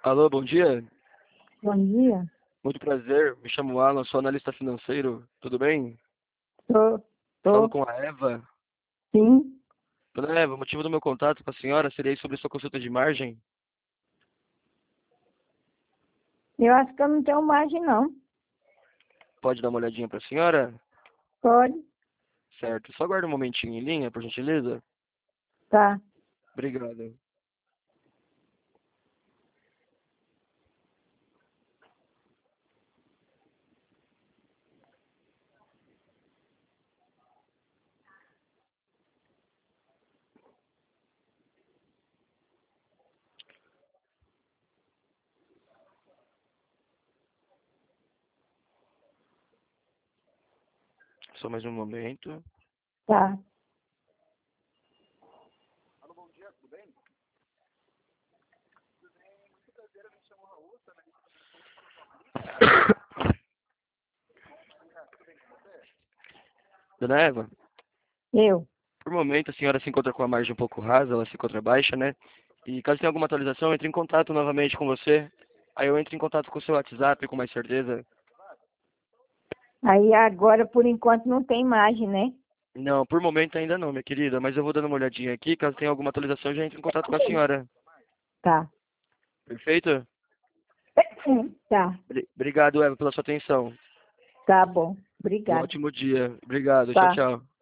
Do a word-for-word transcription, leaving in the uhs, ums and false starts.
Alô, bom dia. Bom dia. Muito prazer. Me chamo Alan, sou analista financeiro. Tudo bem? Tô, Falo tô, com a Eva. sim. Dona Eva, o motivo do meu contato com a senhora seria sobre sua consulta de margem. Eu acho que eu não tenho margem, não. Pode dar uma olhadinha para a senhora? Pode? Certo. Só aguarda um momentinho em linha, por gentileza. Tá. Obrigado. Só mais um momento. Tá. Dona Eva, Eu. por momento a senhora se encontra com a margem um pouco rasa, ela se encontra baixa, né? E caso tenha alguma atualização, entre em contato novamente com você. Aí eu entro em contato com o seu WhatsApp com mais certeza. Aí agora, por enquanto, não tem margem, né? Não, por momento ainda não, minha querida, mas eu vou dando uma olhadinha aqui. Caso tenha alguma atualização, eu já entro em contato com a senhora. Tá. Perfeito? Tá. Bri- Obrigado, Eva, pela sua atenção. Tá bom. Um Obrigada. ótimo dia. Obrigado. Tchau, Tá. tchau.